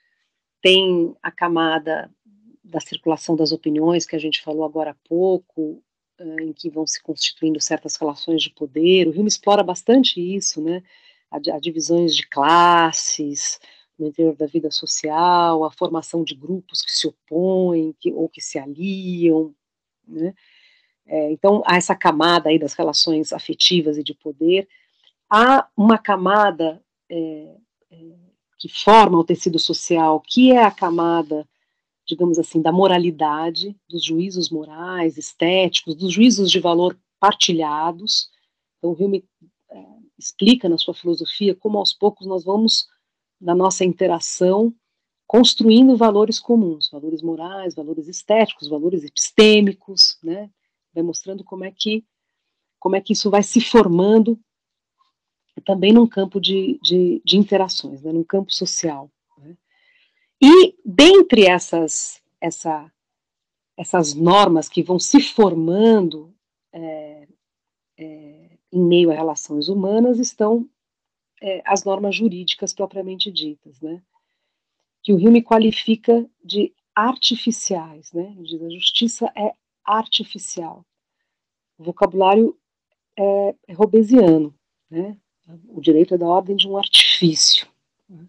Tem a camada da circulação das opiniões, que a gente falou agora há pouco, em que vão se constituindo certas relações de poder. O Hume explora bastante isso, né? A, a divisões de classes no interior da vida social, a formação de grupos que se opõem que, ou que se aliam, né? É, então, há essa camada aí das relações afetivas e de poder. Há uma camada é, é, que forma o tecido social, que é a camada, digamos assim, da moralidade, dos juízos morais, estéticos, dos juízos de valor partilhados. Então, o Hume é, explica na sua filosofia como aos poucos nós vamos, na nossa interação, construindo valores comuns, valores morais, valores estéticos, valores epistêmicos, né? Vai mostrando como é que, como é que isso vai se formando também num campo de, de, de interações, né? Num campo social, né? E dentre essas, essa, essas normas que vão se formando é, é, em meio a relações humanas estão é, as normas jurídicas propriamente ditas, né? Que o Hume qualifica de artificiais, né? Ele diz, a justiça é artificial. O vocabulário é, é hobbesiano, né? O direito é da ordem de um artifício. Né?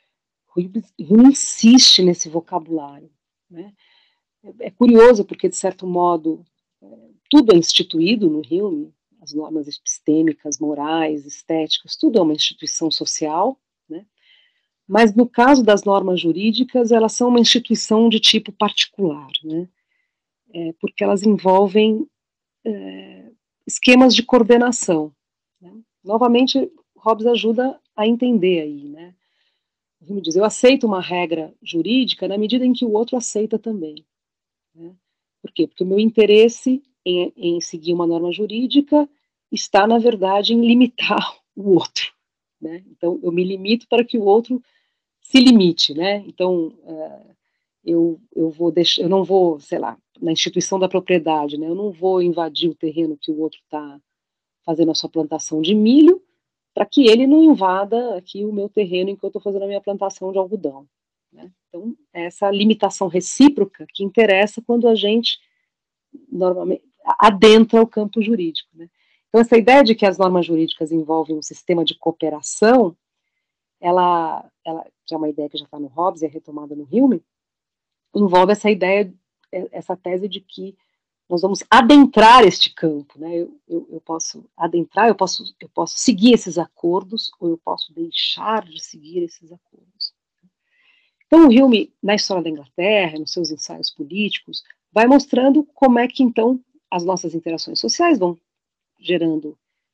Hume insiste nesse vocabulário, né? É, é curioso porque, de certo modo, é, tudo é instituído no Hume, as normas epistêmicas, morais, estéticas, tudo é uma instituição social, né? Mas no caso das normas jurídicas, elas são uma instituição de tipo particular, né? É, porque elas envolvem é, esquemas de coordenação, né? Novamente, Hobbes ajuda a entender aí, né? Ele diz, eu aceito uma regra jurídica na medida em que o outro aceita também, né? Por quê? Porque o meu interesse em, em seguir uma norma jurídica está, na verdade, em limitar o outro, né? Então, eu me limito para que o outro se limite, né? Então, uh, eu, eu, vou deixar, eu não vou, sei lá, na instituição da propriedade, né? Eu não vou invadir o terreno que o outro está fazendo a sua plantação de milho, para que ele não invada aqui o meu terreno enquanto eu estou fazendo a minha plantação de algodão, né? Então, é essa limitação recíproca que interessa quando a gente normalmente adentra o campo jurídico, né? Então, essa ideia de que as normas jurídicas envolvem um sistema de cooperação, ela, ela que é uma ideia que já está no Hobbes e é retomada no Hume, envolve essa ideia, essa tese de que nós vamos adentrar este campo, né? Eu, eu, eu posso adentrar, eu posso, eu posso seguir esses acordos, ou eu posso deixar de seguir esses acordos. Então, o Hume, na História da Inglaterra, nos seus ensaios políticos, vai mostrando como é que, então, as nossas interações sociais vão gerando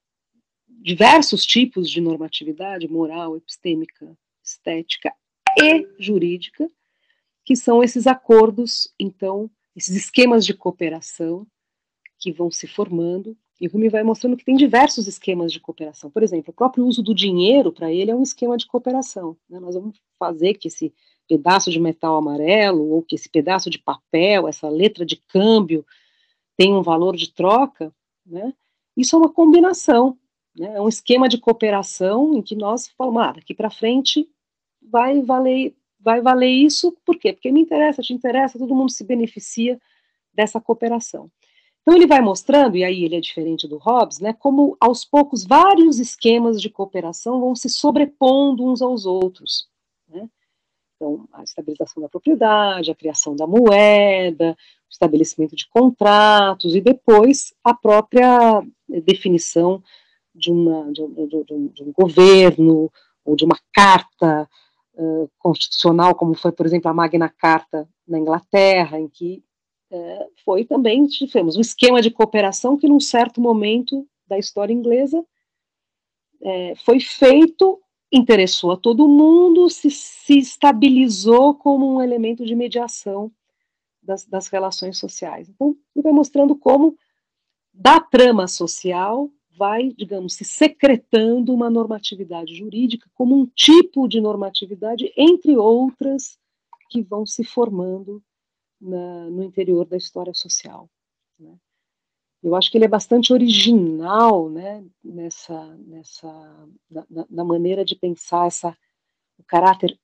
diversos tipos de normatividade moral, epistêmica, estética e jurídica, que são esses acordos, então, esses esquemas de cooperação que vão se formando, e o Hume vai mostrando que tem diversos esquemas de cooperação. Por exemplo, o próprio uso do dinheiro, para ele, é um esquema de cooperação, né? Nós vamos fazer que esse pedaço de metal amarelo, ou que esse pedaço de papel, essa letra de câmbio, tenha um valor de troca, né? Isso é uma combinação, né? É um esquema de cooperação em que nós falamos, ah, daqui para frente vai valer, vai valer isso, por quê? Porque me interessa, te interessa, todo mundo se beneficia dessa cooperação. Então ele vai mostrando, e aí ele é diferente do Hobbes, né, como aos poucos vários esquemas de cooperação vão se sobrepondo uns aos outros, né? Então, a estabilização da propriedade, a criação da moeda, o estabelecimento de contratos, e depois a própria definição de, uma, de, um, de, um, de um governo, ou de uma carta uh, constitucional, como foi, por exemplo, a Magna Carta na Inglaterra, em que uh, foi também, tivemos um esquema de cooperação que, num certo momento da história inglesa, uh, foi feito, interessou a todo mundo, se, se estabilizou como um elemento de mediação das, das relações sociais. Então, ele vai mostrando como, da trama social, vai, digamos, se secretando uma normatividade jurídica como um tipo de normatividade, entre outras, que vão se formando na, no interior da história social, né? Eu acho que ele é bastante original, né, nessa, nessa, na, na maneira de pensar essa, o caráter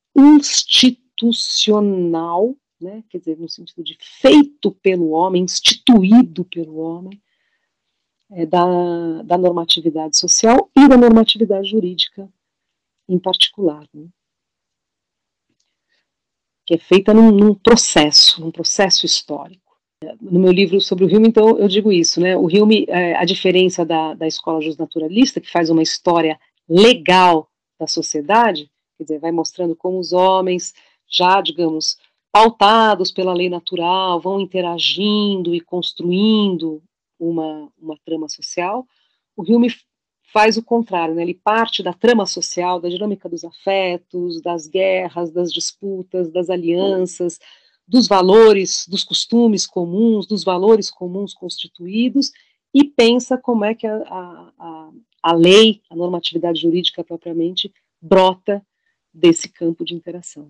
institucional, né, quer dizer, no sentido de feito pelo homem, instituído pelo homem, é, da, da normatividade social e da normatividade jurídica em particular, né, que é feita num, num processo, num processo histórico. no meu livro sobre o Hume, então eu digo isso, né? O Hume, é, a diferença da, da escola justnaturalista, que faz uma história legal da sociedade, quer dizer, vai mostrando como os homens, já, digamos, pautados pela lei natural, vão interagindo e construindo uma, uma trama social. O Hume faz o contrário, né? Ele parte da trama social, da dinâmica dos afetos, das guerras, das disputas, das alianças, dos valores, dos costumes comuns, dos valores comuns constituídos, e pensa como é que a, a, a lei, a normatividade jurídica propriamente, brota desse campo de interação.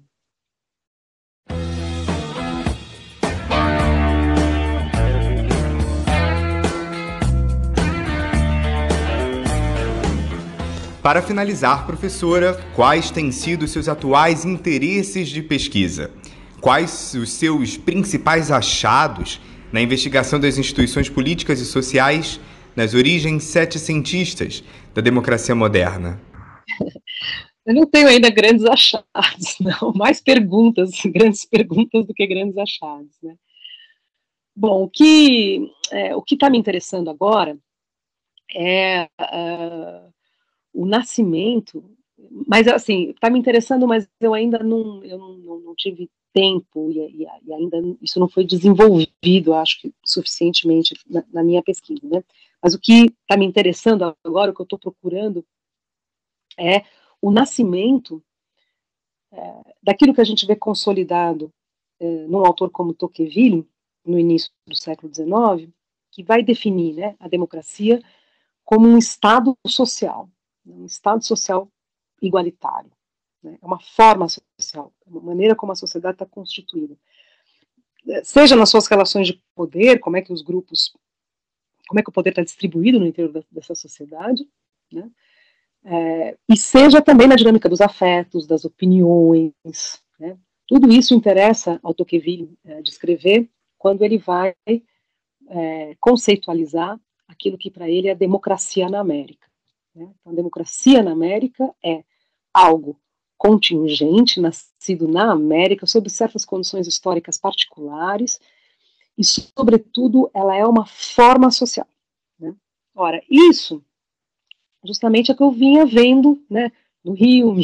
Para finalizar, professora, quais têm sido seus atuais interesses de pesquisa? Quais os seus principais achados na investigação das instituições políticas e sociais nas origens setecentistas da democracia moderna? Eu não tenho ainda grandes achados, não. Mais perguntas, grandes perguntas do que grandes achados, né? Bom, o que é, o que está me interessando agora é uh, o nascimento, mas assim, está me interessando, mas eu ainda não, eu não, não, não tive tempo e, e, e ainda isso não foi desenvolvido, acho que suficientemente na, na minha pesquisa, né? Mas o que está me interessando agora, o que eu estou procurando é o nascimento é, daquilo que a gente vê consolidado é, num autor como Tocqueville, no início do século dezenove, que vai definir, né, a democracia como um estado social, um estado social igualitário, né? É uma forma social, uma maneira como a sociedade está constituída. Seja nas suas relações de poder, como é que os grupos, como é que o poder está distribuído no interior da, dessa sociedade, né? É, e seja também na dinâmica dos afetos, das opiniões, né? Tudo isso interessa ao Tocqueville é, descrever quando ele vai é, conceitualizar aquilo que para ele é a democracia na América, né? Então, a democracia na América é algo contingente, nascido na América, sob certas condições históricas particulares, e, sobretudo, ela é uma forma social, né? Ora, isso justamente é o que eu vinha vendo, né, no Hume,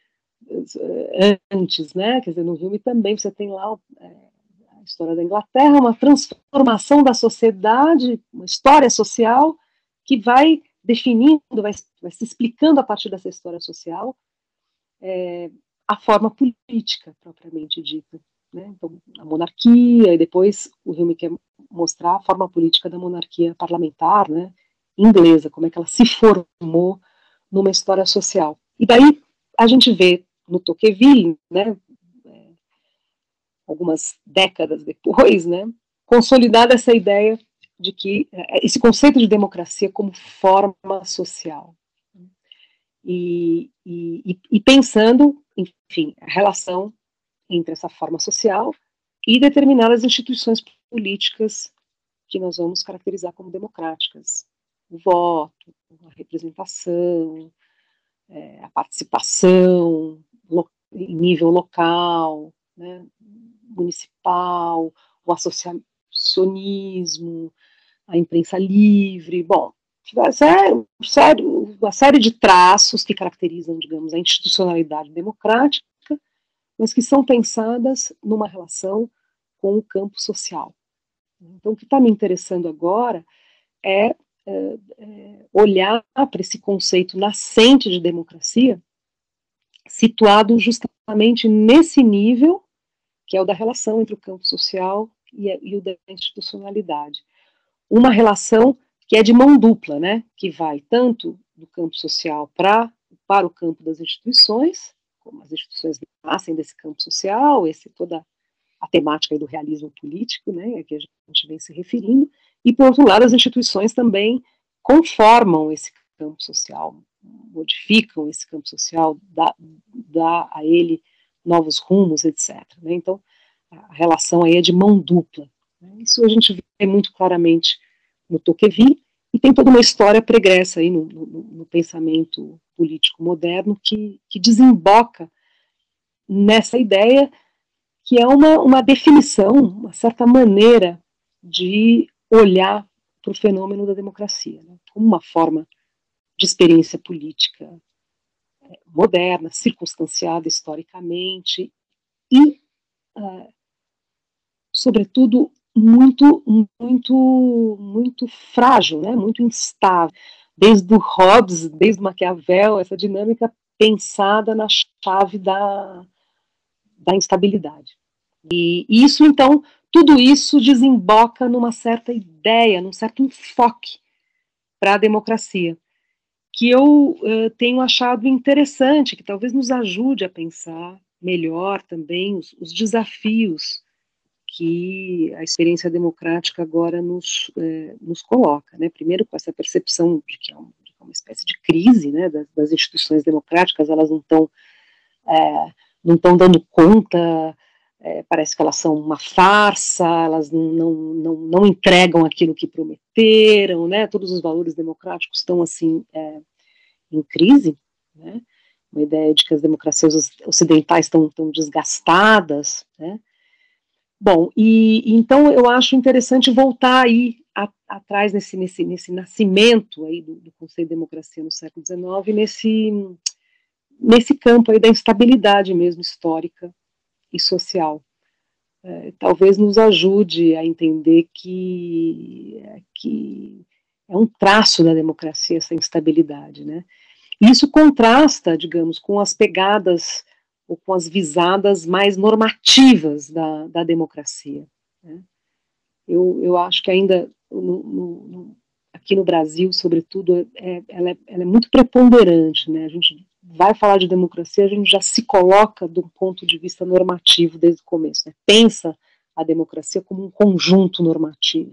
antes, né, quer dizer, no Hume também você tem lá é, a história da Inglaterra, uma transformação da sociedade, uma história social que vai definindo, vai, vai se explicando a partir dessa história social é, a forma política propriamente dita, né? Então, a monarquia, e depois o Hume quer mostrar a forma política da monarquia parlamentar, né, inglesa, como é que ela se formou numa história social. E daí a gente vê no Tocqueville, né, algumas décadas depois, né, consolidada essa ideia de que esse conceito de democracia como forma social. E, e, e pensando, enfim, a relação entre essa forma social e determinadas instituições políticas que nós vamos caracterizar como democráticas. O voto, a representação, é, a participação lo, em nível local, né, municipal, o associacionismo, a imprensa livre, bom, sério, sério, uma série de traços que caracterizam, digamos, a institucionalidade democrática, mas que são pensadas numa relação com o campo social. Então, o que está me interessando agora é, é, é olhar para esse conceito nascente de democracia, situado justamente nesse nível, que é o da relação entre o campo social e, e o da institucionalidade. Uma relação que é de mão dupla, né, que vai tanto do campo social pra, para o campo das instituições, como as instituições nascem desse campo social, esse toda a temática aí do realismo político, né, a que a gente vem se referindo, e por outro lado as instituições também conformam esse campo social, modificam esse campo social, dá, dá a ele novos rumos, etcétera, né, então a relação aí é de mão dupla, né, isso a gente vê muito claramente no Tocqueville, e tem toda uma história pregressa aí no, no, no pensamento político moderno que, que desemboca nessa ideia que é uma, uma definição, uma certa maneira de olhar para o fenômeno da democracia, né, como uma forma de experiência política moderna, circunstanciada historicamente e, uh, sobretudo, muito, muito, muito frágil, né, muito instável. Desde o Hobbes, desde Maquiavel, essa dinâmica pensada na chave da, da instabilidade. E isso, então, tudo isso desemboca numa certa ideia, num certo enfoque para a democracia, que eu uh, tenho achado interessante, que talvez nos ajude a pensar melhor também os, os desafios que a experiência democrática agora nos, eh, nos coloca, né? Primeiro com essa percepção de que é, um, de que é uma espécie de crise, né, das, das instituições democráticas, elas não estão é, não estão dando conta, é, parece que elas são uma farsa, elas não, não, não, não entregam aquilo que prometeram, né? Todos os valores democráticos estão assim é, em crise, né? Uma ideia de que as democracias ocidentais estão, estão desgastadas, né? Bom, e então eu acho interessante voltar aí a, atrás nesse, nesse, nesse nascimento aí do, do conceito de democracia no século dezenove, nesse, nesse campo aí da instabilidade mesmo histórica e social. É, talvez nos ajude a entender que, é, que é um traço da democracia essa instabilidade, né? E isso contrasta, digamos, com as pegadas ou com as visadas mais normativas da, da democracia, né? Eu, eu acho que ainda, no, no, no, aqui no Brasil, sobretudo, é, ela, é, ela é muito preponderante, né? A gente vai falar de democracia, a gente já se coloca de um ponto de vista normativo desde o começo, né? Pensa a democracia como um conjunto normativo.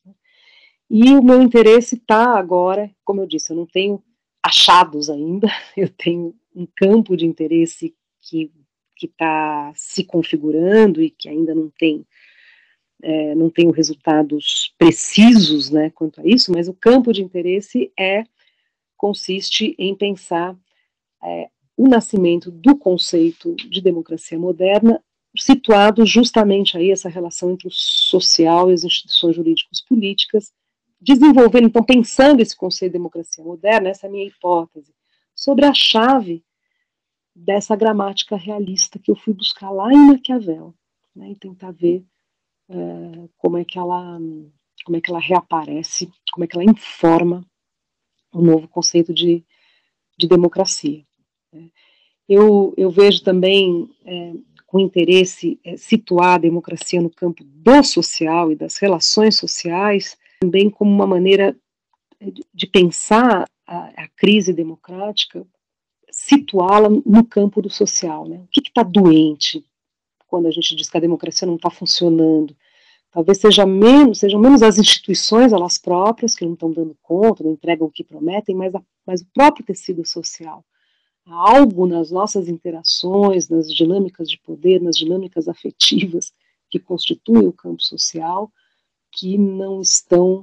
E o meu interesse está agora, como eu disse, eu não tenho achados ainda, eu tenho um campo de interesse que está se configurando e que ainda não tem, é, não tenho resultados precisos, né, quanto a isso, mas o campo de interesse é, consiste em pensar é, o nascimento do conceito de democracia moderna, situado justamente aí essa relação entre o social e as instituições jurídicas políticas, desenvolvendo, então, pensando esse conceito de democracia moderna, essa é a minha hipótese, sobre a chave dessa gramática realista que eu fui buscar lá em Maquiavel, né, e tentar ver uh, como é que ela como é que ela reaparece, como é que ela informa o novo conceito de, de democracia. Né. Eu, eu vejo também é, com interesse é, situar a democracia no campo do social e das relações sociais, também como uma maneira de, de pensar a, a crise democrática, situá-la no campo do social, né? O que está doente quando a gente diz que a democracia não está funcionando? Talvez seja menos, sejam menos as instituições elas próprias que não estão dando conta, não entregam o que prometem, mas, a, mas o próprio tecido social. Há algo nas nossas interações, nas dinâmicas de poder, nas dinâmicas afetivas que constituem o campo social, que não estão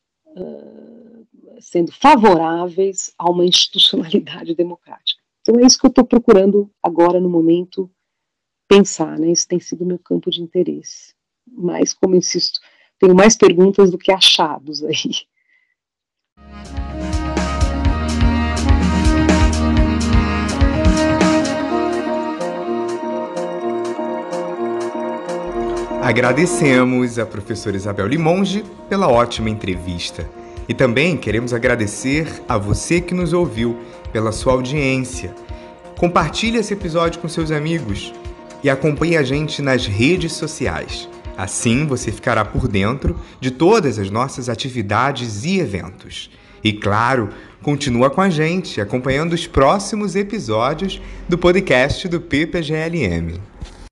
uh, sendo favoráveis a uma institucionalidade democrática. Então é isso que eu estou procurando agora, no momento, pensar, né? Isso tem sido o meu campo de interesse. Mas, como eu insisto, tenho mais perguntas do que achados aí. Agradecemos a professora Isabel Limonge pela ótima entrevista. E também queremos agradecer a você que nos ouviu pela sua audiência. Compartilhe esse episódio com seus amigos e acompanhe a gente nas redes sociais. Assim você ficará por dentro de todas as nossas atividades e eventos. E claro, continua com a gente acompanhando os próximos episódios do podcast do P P G L M.